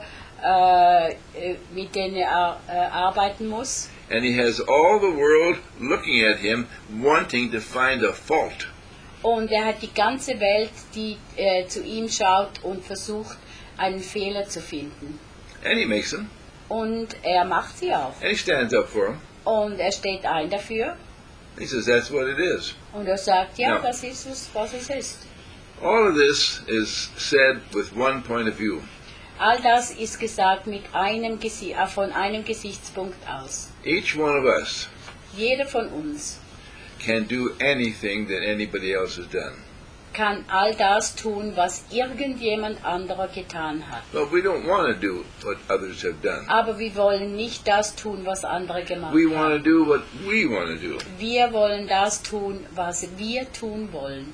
äh, äh, mit denen er äh, arbeiten muss. And he has all the world looking at him, wanting to find a fault. Und er hat die ganze Welt, die äh, zu ihm schaut und versucht, einen Fehler zu finden. And he makes them. Und er macht sie auch. And he stands up for them. Und er steht ein dafür. He says, that's what it is. Und er sagt, ja, Ja. das ist es, was es ist. All of this is said with one point of view. All das ist gesagt mit einem Gesi äh, von einem Gesichtspunkt aus. Each one of us Jeder von uns can do anything that anybody else has done. kann all das tun, was irgendjemand anderer getan hat. But we don't want to do what others have done. Aber wir wollen nicht das tun, was andere gemacht We want haben. to do what we want to do. Wir wollen das tun, was wir tun wollen.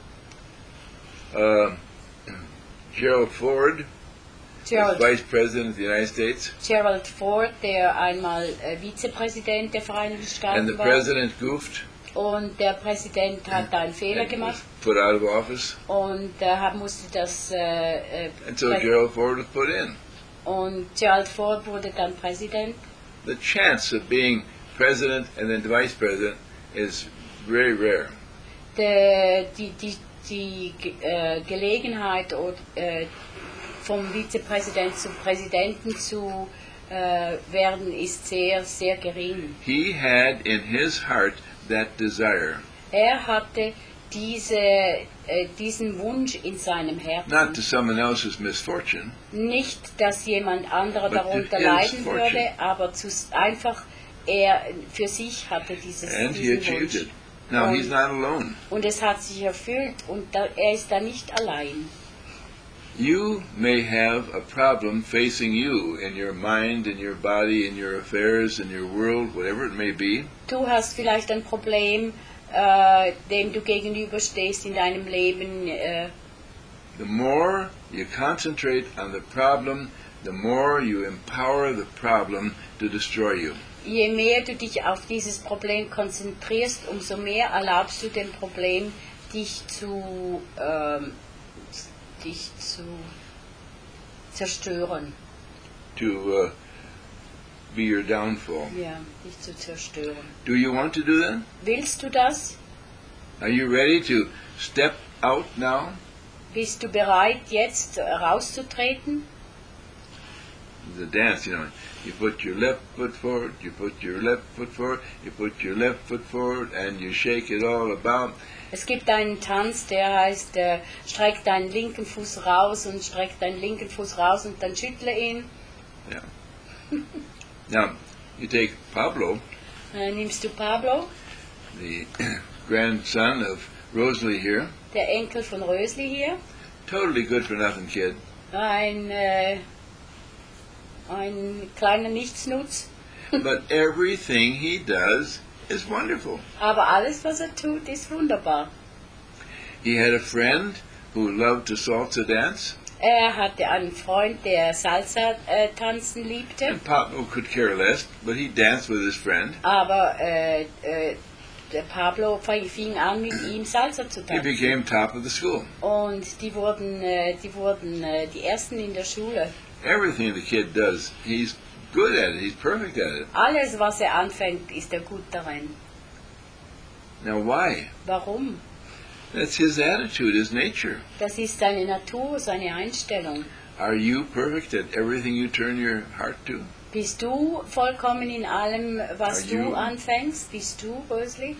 Uh, Gerald Ford, was Gerald, Vice President of the United States, Gerald Ford, der einmal äh, Vizepräsident der Vereinigten and the Staaten war, President goofed und der Präsident hat da einen Fehler and was gemacht put out of office, und äh, hat- musste das äh, äh, and so Prä- Gerald Ford was put in. und Gerald Ford wurde dann Präsident. The chance of being President and then Vice President is very rare. Der, die die, die Ge- äh, Gelegenheit oder, äh, vom Vizepräsident zum Präsidenten zu äh, werden ist sehr, sehr gering. He had in his heart that desire, Er hatte diese, äh, diesen Wunsch in seinem not Herzen. to someone else's misfortune, Nicht, dass jemand anderer But darunter his leiden fortune. würde, aber zu, einfach er für sich hatte dieses, and he diesen achieved Wunsch. it. Now, Um, he's not alone. Und es hat sich erfüllt und da, er ist da nicht allein. You may have a problem facing you in your mind, in your body, in your affairs, in your world, whatever it may be. Du hast vielleicht ein Problem, äh, dem du gegenüberstehst in deinem Leben. Äh, The more you concentrate on the problem, the more you empower the problem to destroy you. je mehr du dich auf dieses Problem konzentrierst, umso mehr erlaubst du dem Problem, dich zu, ähm, dich zu zerstören. To uh, be your downfall. Ja, dich zu zerstören. Do you want to do that? Willst du das? Are you ready to step out now? Bist du bereit, jetzt rauszutreten? The dance, you know, you put your left foot forward, you put your left foot forward, you put your left foot forward, and you shake it all about. Es gibt einen Tanz, der heißt, äh, streck deinen linken Fuß raus und streck deinen linken Fuß raus und dann schüttle ihn. Now, you take Pablo, Äh, nimmst du Pablo, the grandson of Rosalie here, der Enkel von Rösli hier, totally good for nothing kid. ein, äh, ein kleiner Nichtsnutz. But everything he does is wonderful. Aber alles, was er tut, ist wunderbar. He had a friend who loved to salsa dance, Er hatte einen Freund, der Salsa äh, tanzen liebte, and Pablo could care less, but he danced with his friend. aber äh, äh, der Pablo fing an, mit ihm Salsa zu He tanzen. became top of the school. Und die wurden, äh, die, wurden äh, die Ersten in der Schule. Everything the kid does, he's good at it. He's perfect at it. Alles, was er anfängt, ist er gut darin. Now why? Warum? That's his attitude, his nature. Das ist seine Natur, seine Einstellung. Are you perfect at everything you turn your heart to? Bist du vollkommen in allem, was Are du you- anfängst? Bist du, Rösli?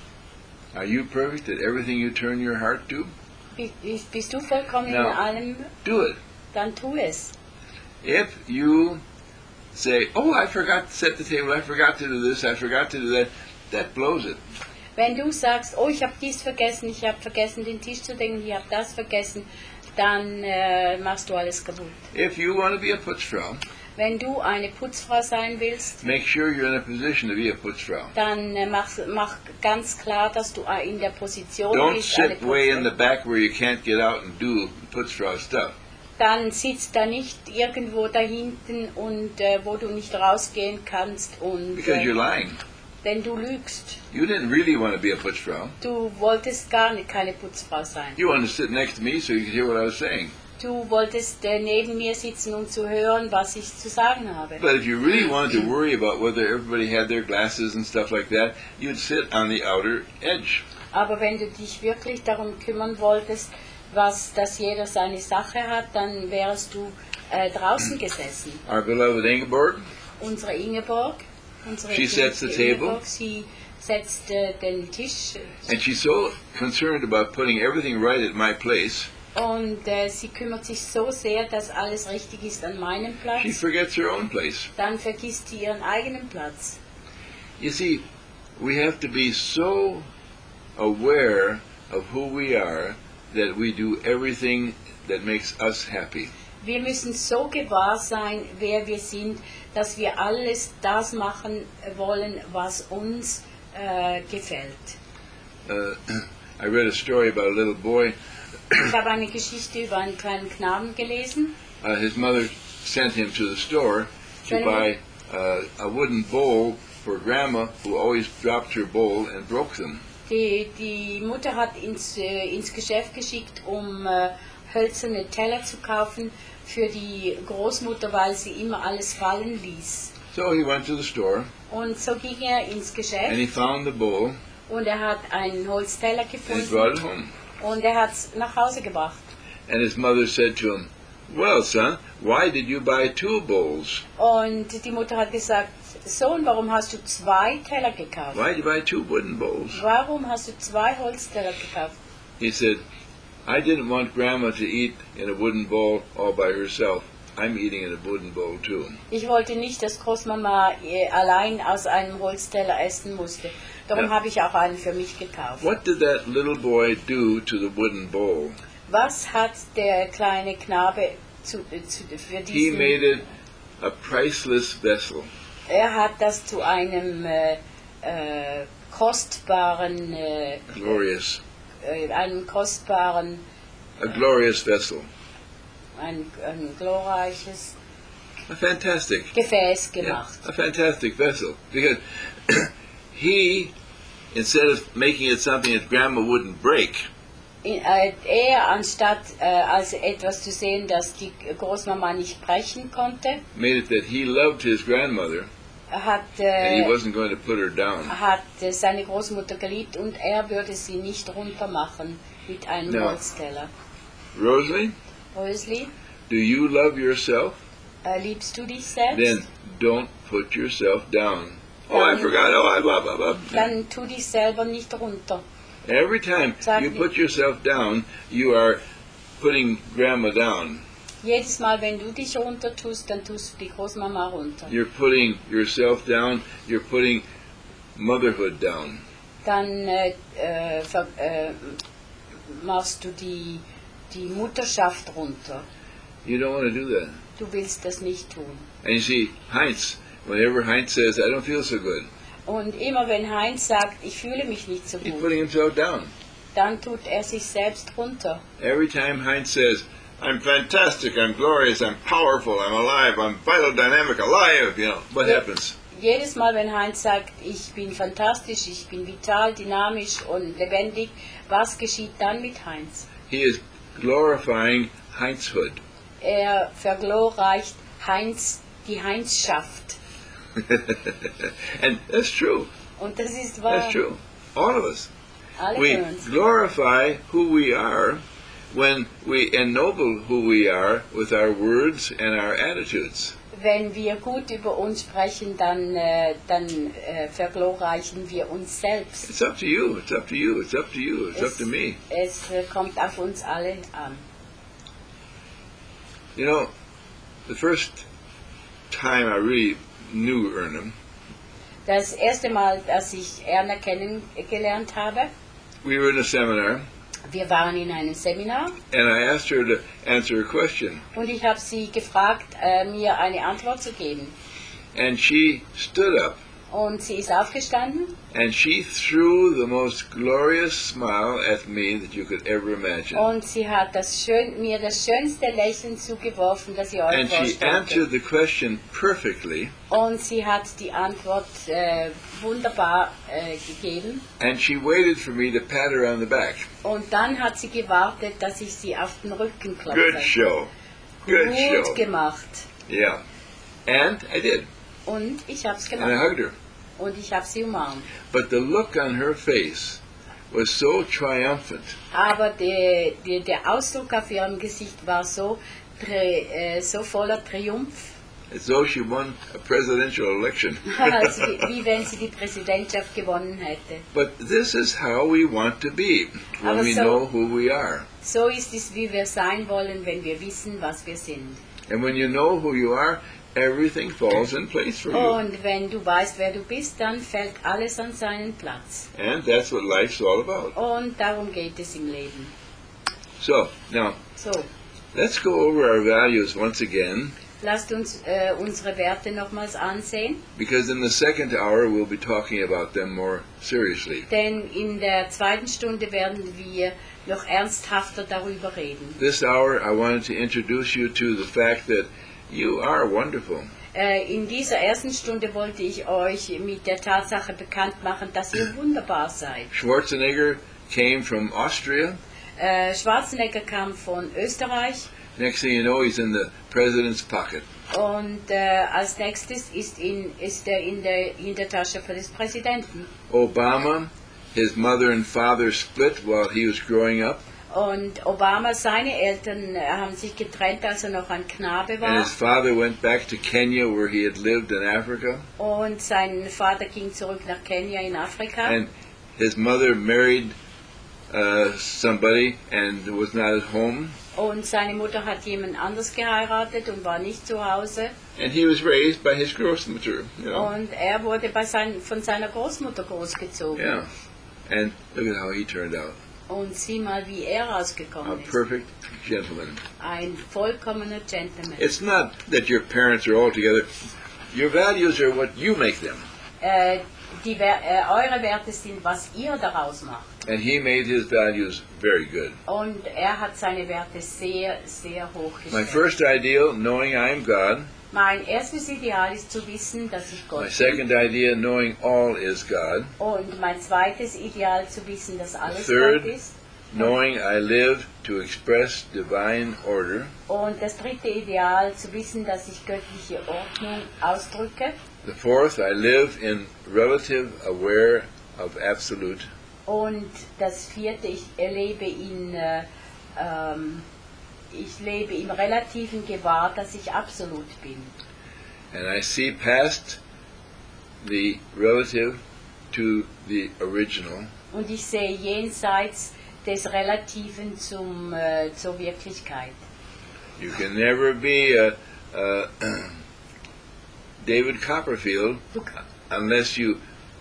Are you perfect at everything you turn your heart to? Bi- Bist, bist du vollkommen No. in allem? Do it. Dann tu es. If you say, oh, I forgot to set the table, I forgot to do this, I forgot to do that, that blows it. Wenn du sagst, oh, ich habe dies vergessen, ich habe vergessen, den Tisch zu decken, ich habe das vergessen, dann äh, machst du alles kaputt. If you want to be a Putzfrau, Wenn du eine Putzfrau sein willst, make sure you're in a position to be a Putzfrau. dann äh, mach, mach ganz klar, dass du äh, in der Position Don't bist, eine sit way in the Putzfrau. back where you can't get out and do Putzfrau stuff. Dann sitzt da nicht irgendwo da hinten und äh, wo du nicht rausgehen kannst und Because you're äh, lying. denn du lügst. You didn't really want to be a Putzfrau. Du wolltest gar nicht keine Putzfrau sein. You wanted to sit next to me so you could hear what I was saying. Du wolltest äh, neben mir sitzen, um zu hören, was ich zu sagen habe. But if you really wanted to worry about whether everybody had their glasses and stuff like that, you'd sit on the outer edge. Aber wenn du dich wirklich darum kümmern wolltest, was, dass jeder seine Sache hat, dann wärst du äh, draußen gesessen. Our beloved Ingeborg, Unsere Ingeborg, unsere She sets the geliebte table. Ingeborg, sie setzt äh, den Tisch and she's so concerned about putting everything right at my place, und äh, sie kümmert sich so sehr, dass alles richtig ist an meinem she Platz. forgets her own place. Dann vergisst sie ihren eigenen Platz. You see, we have to be so aware of who we are that we do everything that makes us happy. Wir müssen so gewahr sein, wer wir sind, dass wir alles das machen wollen, was uns äh, gefällt. Uh, I read a story about a little boy. Ich habe eine Geschichte über einen kleinen Knaben gelesen. Uh, his mother sent him to the store to Seine- buy uh, a wooden bowl for Grandma, who always dropped her bowl and broke them. Die, die Mutter hat ins, äh, ins Geschäft geschickt, um äh, hölzerne Teller zu kaufen für die Großmutter, weil sie immer alles fallen ließ. So he went to the store Und so ging er ins and Geschäft he found the bowl und er hat einen Holzteller and he brought it gefunden home. und er hat es nach Hause gebracht. And his mother said to him, "Well, son, why did you buy two bowls? Und die Mutter hat gesagt, Sohn, warum hast du zwei Teller gekauft? Why did you buy two wooden bowls?" Warum hast du zwei Holzteller gekauft? He said, "I didn't want Grandma to eat in a wooden bowl all by herself. I'm eating in a wooden bowl too." Ich wollte nicht, dass Großmama äh, allein aus einem Holzteller essen musste. Darum Ja. habe ich auch einen für mich gekauft. What did that little boy do to the wooden bowl? Was hat der kleine Knabe zu, äh, zu, für He diesen... made it a priceless vessel. Er hat das zu einem äh, äh, kostbaren, äh, Glorious. äh, einem kostbaren, A glorious vessel. ein, ein glorreiches A fantastic. Gefäß Yeah, gemacht. a fantastic vessel. Because he, instead of making it something that Grandma wouldn't break, In, äh, er, anstatt äh, als etwas zu sehen, das die Großmama nicht brechen konnte, made it that he loved his grandmother hat, and he äh, wasn't going to put her down. hat äh, seine Großmutter geliebt und er würde sie nicht runtermachen mit einem No. Holzteller. Rosalie, Rösli, do you love yourself? äh, liebst du dich selbst? Then don't put yourself down. Oh, I forgot. Oh, I blah, blah, blah. Dann tu dich selber nicht runter. Every time Sag you nicht. put yourself down, you are putting Grandma down. Jedes Mal, wenn du dich runter tust, dann tust du die Großmama runter. You're putting yourself down. You're putting motherhood down. Dann äh, äh, ver, äh, machst du die, die Mutterschaft runter. You don't want to do that. Du willst das nicht tun. And you see, Heinz, whenever Heinz says, I don't feel so good, Und immer wenn Heinz sagt, ich fühle mich nicht so he's gut, putting himself down. dann tut er sich selbst runter. Every time Heinz says, I'm fantastic, I'm glorious, I'm powerful, I'm alive, I'm vital, dynamic, alive, you know, what Yeah. happens? Jedes Mal, wenn Heinz sagt, ich bin fantastisch, ich bin vital, dynamisch und lebendig, was geschieht dann mit Heinz? He is glorifying Heinzhood. Er verglorreicht Heinz, die Heinzschaft. And that's true. Und das ist wahr. That's true. All of us. Alle We von uns. glorify who we are when we ennoble who we are with our words and our attitudes. Wenn wir gut über uns sprechen, dann, äh, dann äh, verglorreichen wir uns selbst. It's up to you. It's up to you. It's up to you. It's up Es, to me. es äh, kommt auf uns alle an. You know, the first time I really knew Ernham, Das erste Mal, dass ich Erna kennengelernt habe, we were in a seminar, wir waren in einem Seminar and I asked her to answer a question. und ich habe sie gefragt, äh, mir eine Antwort zu geben. And she stood up, Und sie ist aufgestanden and she threw the most glorious smile at me that you could ever imagine. und sie hat das schön, mir das schönste Lächeln zugeworfen, das ihr euch And she vorstellt. answered the question perfectly, Und sie hat die Antwort äh, wunderbar äh, gegeben. and she waited for me to pat her on the back. Und dann hat sie gewartet, dass ich sie auf den Rücken klopfe. Good show. Good Gut show. gemacht. Yeah. And I did. Und ich habe es And I gemacht. hugged her. Und ich habe sie umarmt. But the look on her face was so triumphant. Aber die, die, der Ausdruck auf ihrem Gesicht war so, tri, äh, so voller Triumph, As though she won a presidential election. als wie, wie wenn sie die Präsidentschaft gewonnen hätte. But this is how we want to be when Aber we so- know who we are. So ist es, wie wir sein wollen, wenn wir wissen, was wir sind. And when you know who you are, everything falls in place for you. Und wenn du weißt, wer du bist, dann fällt alles an seinen Platz. And that's what life's all about. Und darum geht es im Leben. So, now, So, let's go over our values once again, lasst uns äh, unsere Werte nochmals ansehen, because in the second hour we'll be talking about them more seriously. denn in der zweiten Stunde werden wir noch ernsthafter darüber reden. This hour I wanted to introduce you to the fact that you are wonderful. Äh, in dieser ersten Stunde wollte ich euch mit der Tatsache bekannt machen, dass ihr wunderbar seid. Schwarzenegger came from Austria. Äh, Schwarzenegger kam von Österreich Next thing you know, he's in the president's pocket. und äh, als nächstes ist, in, ist er in der Hintertasche des Präsidenten. Obama, his mother and father split while he was growing up, Und Obama, seine Eltern äh, haben sich getrennt, als er noch ein Knabe and war. his father went back to Kenya where he had lived in Africa, Und sein Vater ging zurück nach Kenia in Afrika. and his mother married uh, somebody and was not at home, Und seine Mutter hat jemand anders geheiratet und war nicht zu Hause. and he was raised by his grossmother, you know. Und er wurde bei sein, von seiner Großmutter großgezogen. Yeah, and look at how he turned out. Und sieh mal, wie er A rausgekommen ist. perfect gentleman. Ein vollkommener Gentleman. It's not that your parents are all together. Your values are what you make them. Äh, die, Wer- äh, eure Werte sind, was ihr daraus macht. And he made his values very good. Und er hat seine Werte sehr, sehr hoch My gestellt. first ideal, knowing I am God. Mein erstes Ideal ist zu wissen, dass ich Gott My bin. second idea, knowing all is God. Und mein zweites Ideal zu wissen, dass alles Third. Gott ist. Knowing I live to express divine order. Und das dritte Ideal zu wissen, dass ich göttliche Ordnung ausdrücke. The fourth, I live in relative aware of absolute. Und das vierte, ich lebe in, äh, ähm, ich lebe im relativen Gewahr, dass ich absolut bin. And I see past the relative to the original. Und ich sehe jenseits des Relativen zum, äh, zur Wirklichkeit. You can never be a, a David Copperfield Du, unless you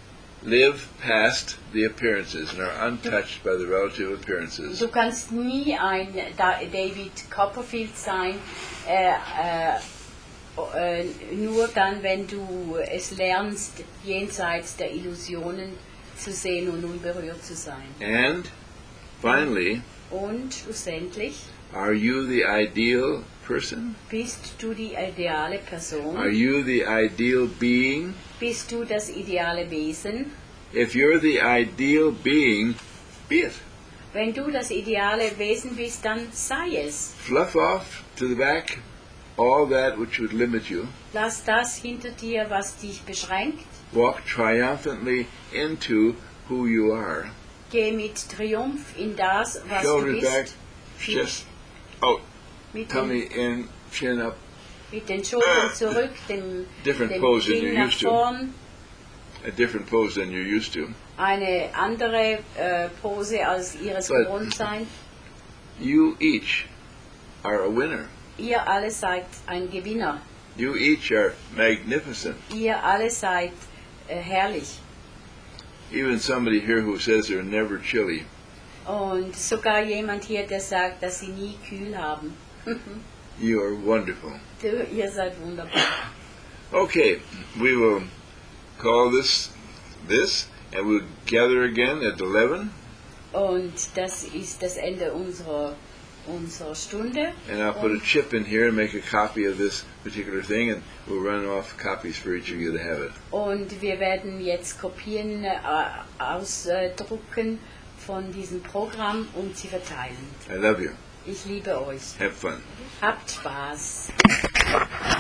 live past the appearances and are untouched by the relative appearances. Du kannst nie ein Da- David Copperfield sein, äh, äh, äh, nur dann, wenn du es lernst, jenseits der Illusionen zu sehen und unberührt zu sein. And finally, Und schlussendlich, are you the ideal person? bist du die ideale Person? Are you the ideal being? Bist du das ideale Wesen? If you're the ideal being, be it. Wenn du das ideale Wesen bist, dann sei es. Fluff off to the back all that which would limit you. Lass das hinter dir, was dich beschränkt. Walk triumphantly into who you are. Geh mit Triumph in das, was du Shoulders back, bist. chest out, Mit tummy den, in, chin up. mit den Schultern zurück, den, Different den pose than Kinn you're nach used to. vorn. A different pose than you're used to. Eine andere äh, Pose als ihres But- Gewohntsein. You each are a winner. Ihr alle seid ein Gewinner. You each are magnificent. Ihr alle seid äh, herrlich. Even somebody here who says they're never chilly. Und sogar jemand hier, der sagt, dass sie nie kühl haben. You are wonderful. Du, ihr seid wunderbar. Okay, we will call this this, and we'll gather again at eleven. Und das ist das Ende unserer, unserer Stunde. And I'll put a chip in here and make a copy of this particular thing, and we'll run off copies for each of you to have it. Und wir werden jetzt Kopien äh, ausdrucken von diesem Programm und sie verteilen. I love you. Ich liebe euch. Have fun. Habt Spaß.